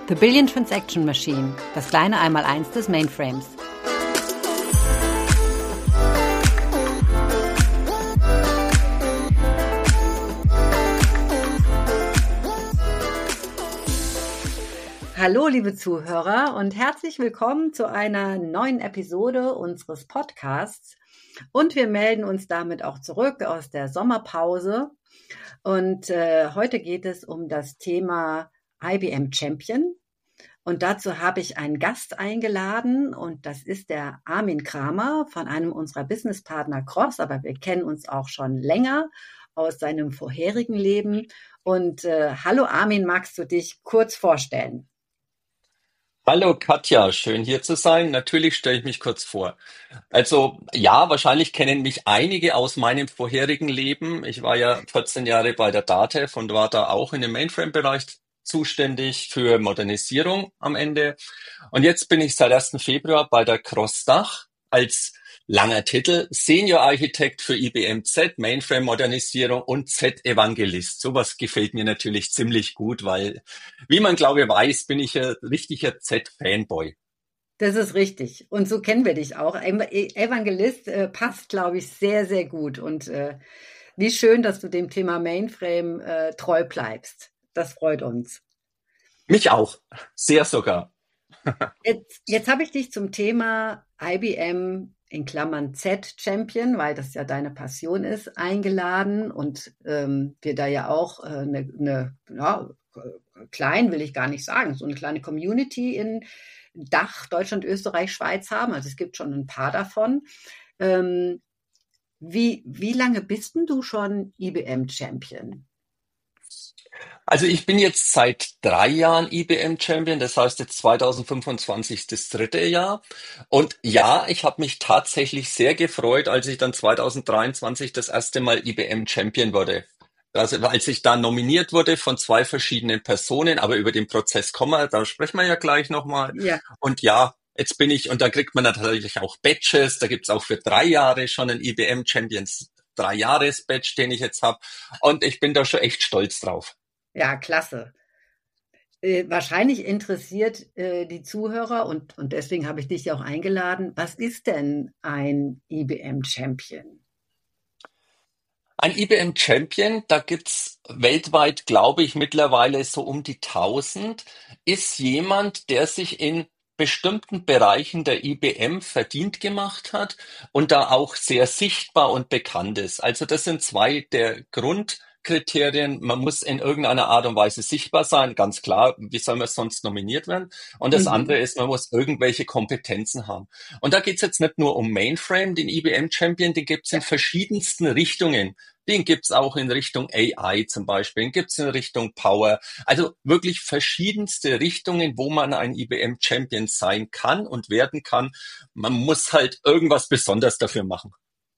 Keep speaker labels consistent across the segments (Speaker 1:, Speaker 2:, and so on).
Speaker 1: The Billion Transaction Machine, das kleine Einmaleins des Mainframes. Hallo liebe Zuhörer und herzlich willkommen zu einer neuen Episode unseres Podcasts. Und wir melden uns damit auch zurück aus der Sommerpause. Und heute geht es um das Thema IBM Champion. Und dazu habe ich einen Gast eingeladen und das ist der Armin Kramer von einem unserer Businesspartner Cross, aber wir kennen uns auch schon länger aus seinem vorherigen Leben. Und hallo Armin, magst du dich kurz vorstellen?
Speaker 2: Hallo Katja, schön hier zu sein. Natürlich stelle ich mich kurz vor. Also ja, wahrscheinlich kennen mich einige aus meinem vorherigen Leben. Ich war ja 14 Jahre bei der DATEV und war da auch in dem Mainframe-Bereich zuständig für Modernisierung am Ende. Und jetzt bin ich seit 1. Februar bei der Cross-Dach als langer Titel Senior Architekt für IBM Z, Mainframe-Modernisierung und Z-Evangelist. Sowas gefällt mir natürlich ziemlich gut, weil, wie man glaube ich weiß, bin ich ein richtiger Z-Fanboy.
Speaker 1: Das ist richtig. Und so kennen wir dich auch. Evangelist passt, glaube ich, sehr, sehr gut. Und wie schön, dass du dem Thema Mainframe treu bleibst. Das freut uns.
Speaker 2: Mich auch. Sehr sogar.
Speaker 1: Jetzt habe ich dich zum Thema IBM in Klammern Z Champion, weil das ja deine Passion ist, eingeladen und wir da ja auch klein will ich gar nicht sagen, so eine kleine Community in Dach, Deutschland, Österreich, Schweiz haben. Also es gibt schon ein paar davon. Ähm, wie lange bist denn du schon IBM Champion?
Speaker 2: Also ich bin jetzt seit 3 Jahren IBM Champion, das heißt jetzt 2025 das dritte Jahr. Und ja, ich habe mich tatsächlich sehr gefreut, als ich dann 2023 das erste Mal IBM Champion wurde. Also als ich da nominiert wurde von zwei verschiedenen Personen, aber über den Prozess kommen wir, da sprechen wir ja gleich nochmal.
Speaker 1: Ja,
Speaker 2: Und ja, jetzt bin ich, und da kriegt man natürlich auch Badges, da gibt's auch für 3 Jahre schon einen IBM Champions 3-Jahres-Badge, den ich jetzt habe. Und ich bin da schon echt stolz drauf.
Speaker 1: ja, klasse. Wahrscheinlich interessiert die Zuhörer und deswegen habe ich dich ja auch eingeladen. Was ist denn ein IBM Champion?
Speaker 2: Ein IBM Champion, da gibt's weltweit, glaube ich, mittlerweile so um die 1000, ist jemand, der sich in bestimmten Bereichen der IBM verdient gemacht hat und da auch sehr sichtbar und bekannt ist. Also das sind zwei der Grundkriterien. Man muss in irgendeiner Art und Weise sichtbar sein, ganz klar. Wie soll man sonst nominiert werden? Und das andere
Speaker 1: Mhm.
Speaker 2: ist, man muss irgendwelche Kompetenzen haben. Und da geht's jetzt nicht nur um Mainframe, den IBM Champion, den gibt's in
Speaker 1: Ja.
Speaker 2: verschiedensten Richtungen. Den gibt's auch in Richtung AI zum Beispiel, den gibt's in Richtung Power. Also wirklich verschiedenste Richtungen, wo man ein IBM Champion sein kann und werden kann. Man muss halt irgendwas besonders dafür machen.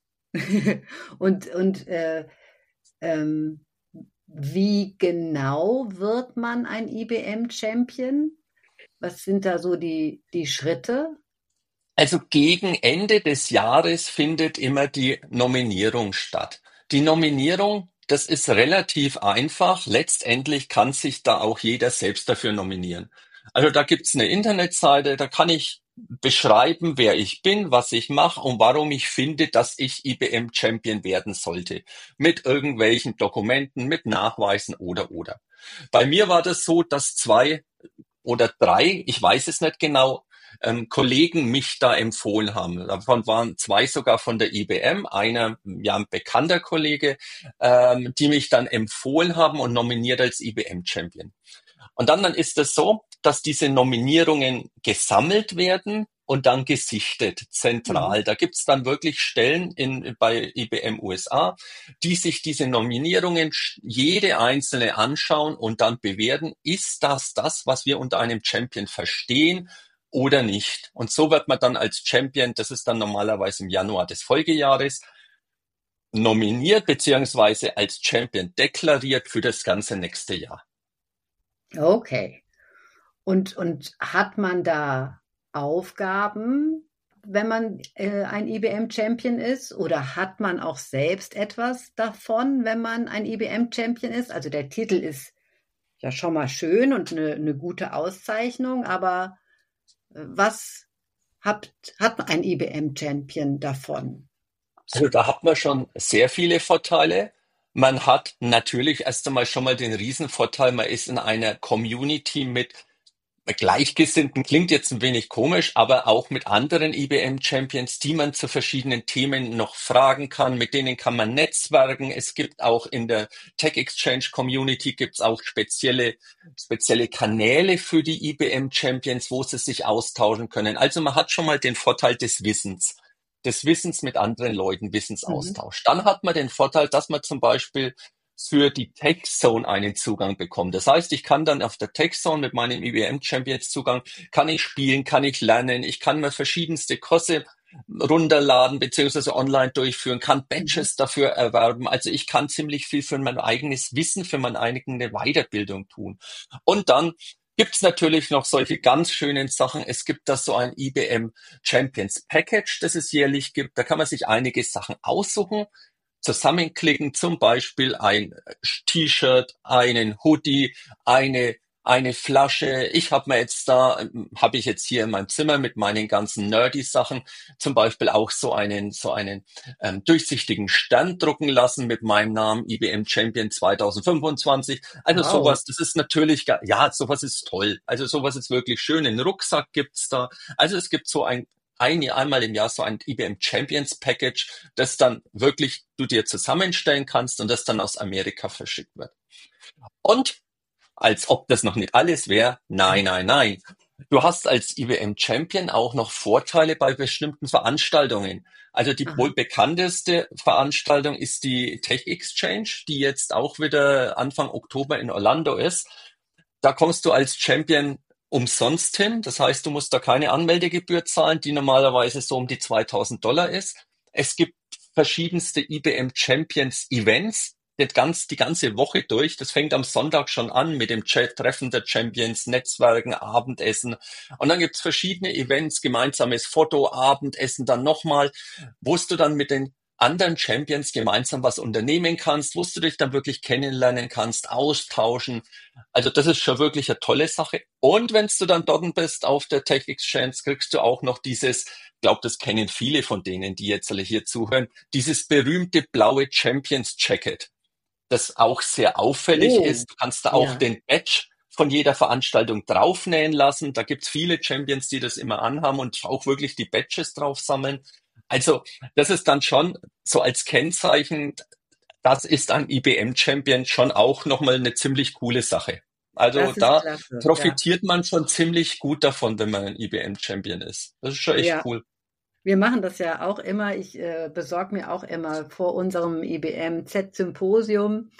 Speaker 1: Und ähm, wie genau wird man ein IBM Champion? Was sind da so die Schritte?
Speaker 2: Also gegen Ende des Jahres findet immer die Nominierung statt. Die Nominierung, das ist relativ einfach. Letztendlich kann sich da auch jeder selbst dafür nominieren. Also da gibt's eine Internetseite, da kann ich beschreiben, wer ich bin, was ich mache und warum ich finde, dass ich IBM Champion werden sollte. Mit irgendwelchen Dokumenten, mit Nachweisen oder. Bei mir war das so, dass 2 oder 3, ich weiß es nicht genau, Kollegen mich da empfohlen haben. Davon waren 2 sogar von der IBM, einer ja ein bekannter Kollege, die mich dann empfohlen haben und nominiert als IBM Champion. Und dann ist es so, dass diese Nominierungen gesammelt werden und dann gesichtet,
Speaker 1: Mhm.
Speaker 2: zentral. Da gibt's dann wirklich Stellen bei IBM USA, die sich diese Nominierungen jede einzelne anschauen und dann bewerten, ist das, was wir unter einem Champion verstehen oder nicht. Und so wird man dann als Champion, das ist dann normalerweise im Januar des Folgejahres, nominiert beziehungsweise als Champion deklariert für das ganze nächste Jahr.
Speaker 1: Okay. Und hat man da Aufgaben, wenn man ein IBM Champion ist? Oder hat man auch selbst etwas davon, wenn man ein IBM Champion ist? Also der Titel ist ja schon mal schön und eine gute Auszeichnung, aber was hat ein IBM-Champion davon?
Speaker 2: Also da hat man schon sehr viele Vorteile. Man hat natürlich erst einmal schon mal den Riesenvorteil, man ist in einer Community mit Gleichgesinnten, klingt jetzt ein wenig komisch, aber auch mit anderen IBM-Champions, die man zu verschiedenen Themen noch fragen kann, mit denen kann man netzwerken. Es gibt auch in der Tech Exchange Community gibt's auch spezielle Kanäle für die IBM-Champions, wo sie sich austauschen können. Also man hat schon mal den Vorteil des Wissens mit anderen Leuten,
Speaker 1: Mhm.
Speaker 2: Wissensaustausch. Dann hat man den Vorteil, dass man zum Beispiel für die Tech Zone einen Zugang bekommt. Das heißt, ich kann dann auf der Tech Zone mit meinem IBM Champions Zugang, kann ich spielen, kann ich lernen, ich kann mir verschiedenste Kurse runterladen beziehungsweise online durchführen, kann
Speaker 1: Mhm.
Speaker 2: Badges dafür erwerben. Also ich kann ziemlich viel für mein eigenes Wissen, für meine eigene Weiterbildung tun. Und dann gibt's natürlich noch solche ganz schönen Sachen. Es gibt da so ein IBM Champions Package, das es jährlich gibt. Da kann man sich einige Sachen aussuchen, zusammenklicken, zum Beispiel ein T-Shirt, einen Hoodie, eine Flasche. Habe ich jetzt hier in meinem Zimmer mit meinen ganzen Nerdy-Sachen zum Beispiel auch so einen durchsichtigen Stern drucken lassen mit meinem Namen IBM Champion 2025. Also
Speaker 1: Wow.
Speaker 2: sowas, das ist natürlich, ja, sowas ist toll. Also sowas ist wirklich schön. Einen Rucksack gibt's da. Also es gibt einmal im Jahr so ein IBM Champions Package, das dann wirklich du dir zusammenstellen kannst und das dann aus Amerika verschickt wird. Und als ob das noch nicht alles wäre, nein, nein, nein. Du hast als IBM Champion auch noch Vorteile bei bestimmten Veranstaltungen. Also die
Speaker 1: Aha.
Speaker 2: wohl bekannteste Veranstaltung ist die Tech Exchange, die jetzt auch wieder Anfang Oktober in Orlando ist. Da kommst du als Champion umsonst hin. Das heißt, du musst da keine Anmeldegebühr zahlen, die normalerweise so um die $2000 ist. Es gibt verschiedenste IBM Champions Events, die ganze Woche durch. Das fängt am Sonntag schon an mit dem Treffen der Champions, Netzwerken, Abendessen. Und dann gibt's verschiedene Events, gemeinsames Foto, Abendessen dann nochmal, wo du dann mit den anderen Champions gemeinsam was unternehmen kannst, wo du dich dann wirklich kennenlernen kannst, austauschen. Also das ist schon wirklich eine tolle Sache. Und wenn du dann dort bist auf der Tech Exchange, kriegst du auch noch dieses, ich glaube, das kennen viele von denen, die jetzt alle hier zuhören, dieses berühmte blaue Champions Jacket, das auch sehr auffällig
Speaker 1: Oh,
Speaker 2: ist. Du kannst da auch
Speaker 1: ja.
Speaker 2: den Badge von jeder Veranstaltung draufnähen lassen. Da gibt's viele Champions, die das immer anhaben und auch wirklich die Badges drauf sammeln. Also das ist dann schon so als Kennzeichen, das ist ein IBM-Champion schon auch nochmal eine ziemlich coole Sache. Also
Speaker 1: Das ist
Speaker 2: da
Speaker 1: klasse, ja.
Speaker 2: profitiert man schon ziemlich gut davon, wenn man ein IBM-Champion ist. Das ist schon echt
Speaker 1: Ja,
Speaker 2: cool.
Speaker 1: wir machen das ja auch immer. Ich besorge mir auch immer vor unserem IBM Z-Symposium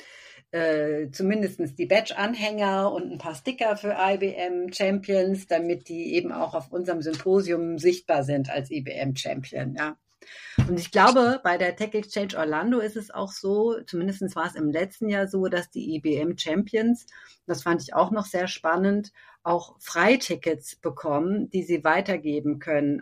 Speaker 1: zumindestens die Badge-Anhänger und ein paar Sticker für IBM Champions, damit die eben auch auf unserem Symposium sichtbar sind als IBM Champion. Ja. Und ich glaube, bei der Tech Exchange Orlando ist es auch so, zumindest war es im letzten Jahr so, dass die IBM Champions, das fand ich auch noch sehr spannend, auch Freitickets bekommen, die sie weitergeben können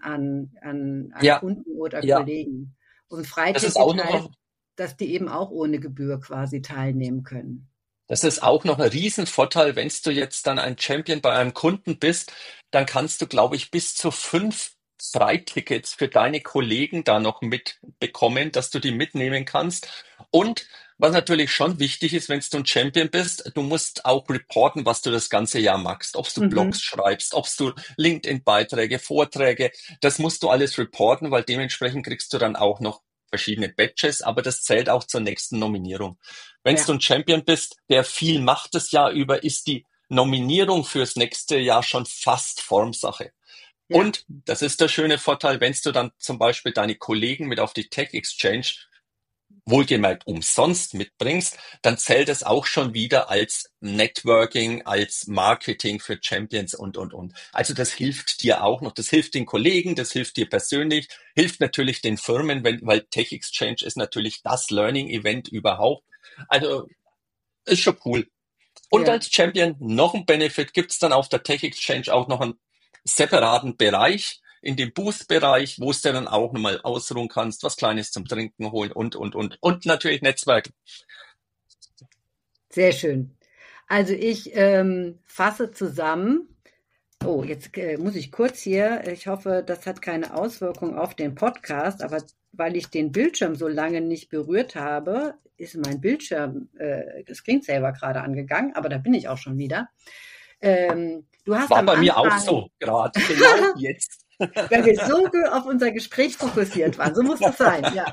Speaker 1: an
Speaker 2: Ja,
Speaker 1: Kunden oder
Speaker 2: ja.
Speaker 1: Kollegen. Und
Speaker 2: Das ist auch
Speaker 1: Freiticket heißt,
Speaker 2: noch
Speaker 1: dass die eben auch ohne Gebühr quasi teilnehmen können.
Speaker 2: Das ist auch noch ein Riesenvorteil, wenn du jetzt dann ein Champion bei einem Kunden bist, dann kannst du, glaube ich, bis zu 5 Freitickets für deine Kollegen da noch mitbekommen, dass du die mitnehmen kannst. Und was natürlich schon wichtig ist, wenn du ein Champion bist, du musst auch reporten, was du das ganze Jahr machst. Ob du Blogs
Speaker 1: Mhm.
Speaker 2: schreibst, ob du LinkedIn-Beiträge, Vorträge, das musst du alles reporten, weil dementsprechend kriegst du dann auch noch verschiedene Badges, aber das zählt auch zur nächsten Nominierung. Wenn du
Speaker 1: Ja,
Speaker 2: ein Champion bist, der viel macht das Jahr über, ist die Nominierung fürs nächste Jahr schon fast Formsache.
Speaker 1: ja,
Speaker 2: Und das ist der schöne Vorteil, wenn du dann zum Beispiel deine Kollegen mit auf die Tech Exchange wohlgemerkt umsonst mitbringst, dann zählt es auch schon wieder als Networking, als Marketing für Champions und. Also das hilft dir auch noch, das hilft den Kollegen, das hilft dir persönlich, hilft natürlich den Firmen, weil Tech Exchange ist natürlich das Learning Event überhaupt. Also ist schon cool. Und
Speaker 1: ja.
Speaker 2: als Champion noch ein Benefit gibt's dann auf der Tech Exchange auch noch einen separaten Bereich in dem Booth-Bereich, wo du dann auch nochmal ausruhen kannst, was Kleines zum Trinken holen und. Und natürlich Netzwerk.
Speaker 1: Sehr schön. Also ich fasse zusammen. Oh, jetzt muss ich kurz hier, ich hoffe, das hat keine Auswirkung auf den Podcast, aber weil ich den Bildschirm so lange nicht berührt habe, ist mein Bildschirm, Screensaver gerade angegangen, aber da bin ich auch schon wieder. Du hast
Speaker 2: War
Speaker 1: am
Speaker 2: bei mir auch
Speaker 1: Anfang,
Speaker 2: so, gerade genau jetzt.
Speaker 1: weil wir so auf unser Gespräch fokussiert waren, so muss das sein, ja.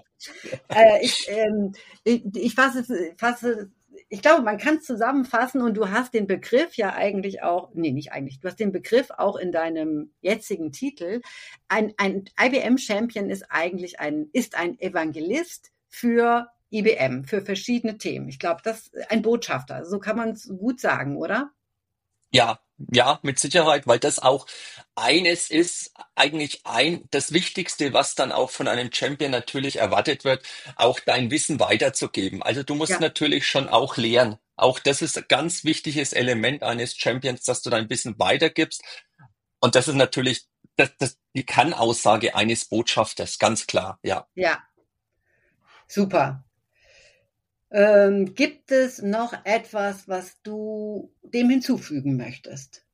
Speaker 1: Ich fasse, ich glaube, man kann es zusammenfassen und du hast den Begriff ja eigentlich auch, nee, nicht eigentlich, du hast den Begriff auch in deinem jetzigen Titel. Ein IBM-Champion ist eigentlich ist ein Evangelist für IBM, für verschiedene Themen. Ich glaube, das ist ein Botschafter, so kann man es gut sagen, oder?
Speaker 2: Ja, ja, mit Sicherheit, weil das auch eines ist, das Wichtigste, was dann auch von einem Champion natürlich erwartet wird, auch dein Wissen weiterzugeben. Also du musst
Speaker 1: Ja,
Speaker 2: natürlich schon auch lehren. Auch das ist ein ganz wichtiges Element eines Champions, dass du dein Wissen weitergibst. Und das ist natürlich die Kann-Aussage eines Botschafters, ganz klar, ja.
Speaker 1: ja, super. Gibt es noch etwas, was du dem hinzufügen möchtest?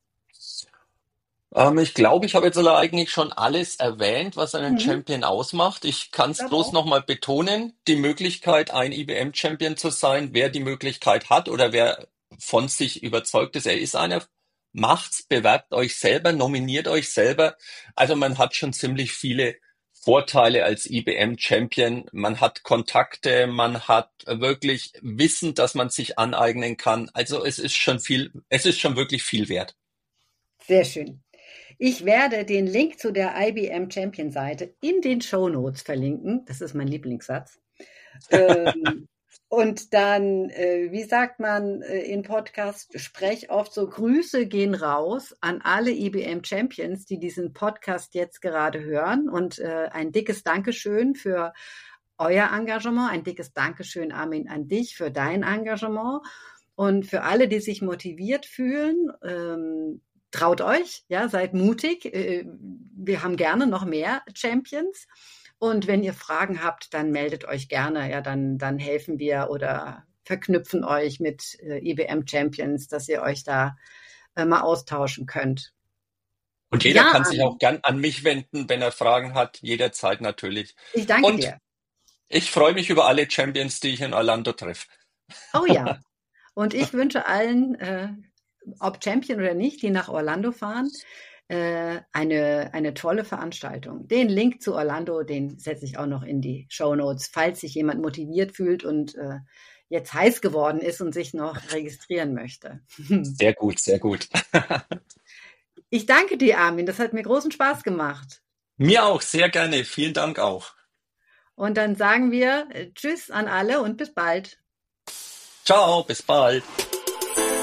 Speaker 2: Ich glaube, ich habe jetzt aber eigentlich schon alles erwähnt, was einen
Speaker 1: Mhm,
Speaker 2: Champion ausmacht. Ich kann
Speaker 1: ich
Speaker 2: es
Speaker 1: glaube
Speaker 2: bloß
Speaker 1: auch.
Speaker 2: nochmal betonen, die Möglichkeit, ein IBM-Champion zu sein, wer die Möglichkeit hat oder wer von sich überzeugt ist, er ist einer, macht's, bewerbt euch selber, nominiert euch selber. Also man hat schon ziemlich viele Vorteile als IBM-Champion. Man hat Kontakte, man hat wirklich Wissen, das man sich aneignen kann. Also es ist schon wirklich viel wert.
Speaker 1: Sehr schön. Ich werde den Link zu der IBM Champion Seite in den Show Notes verlinken. Das ist mein Lieblingssatz. Ähm, und dann, wie sagt man in Podcast, sprech oft so, Grüße gehen raus an alle IBM Champions, die diesen Podcast jetzt gerade hören. Und ein dickes Dankeschön für euer Engagement, ein dickes Dankeschön, Armin, an dich für dein Engagement. Und für alle, die sich motiviert fühlen, traut euch, ja, seid mutig. Wir haben gerne noch mehr Champions. Und wenn ihr Fragen habt, dann meldet euch gerne. Ja, dann helfen wir oder verknüpfen euch mit IBM Champions, dass ihr euch da mal austauschen könnt.
Speaker 2: Und jeder
Speaker 1: Ja,
Speaker 2: kann sich auch gern an mich wenden, wenn er Fragen hat, jederzeit natürlich.
Speaker 1: ich danke
Speaker 2: Und
Speaker 1: dir.
Speaker 2: ich freue mich über alle Champions, die ich in Orlando treffe.
Speaker 1: Oh ja. Und ich wünsche allen, ob Champion oder nicht, die nach Orlando fahren, eine tolle Veranstaltung. Den Link zu Orlando, den setze ich auch noch in die Show Notes, falls sich jemand motiviert fühlt und jetzt heiß geworden ist und sich noch registrieren möchte.
Speaker 2: Sehr gut, sehr gut.
Speaker 1: Ich danke dir, Armin. Das hat mir großen Spaß gemacht.
Speaker 2: Mir auch, sehr gerne. Vielen Dank auch.
Speaker 1: Und dann sagen wir Tschüss an alle und bis bald.
Speaker 2: Ciao, bis bald.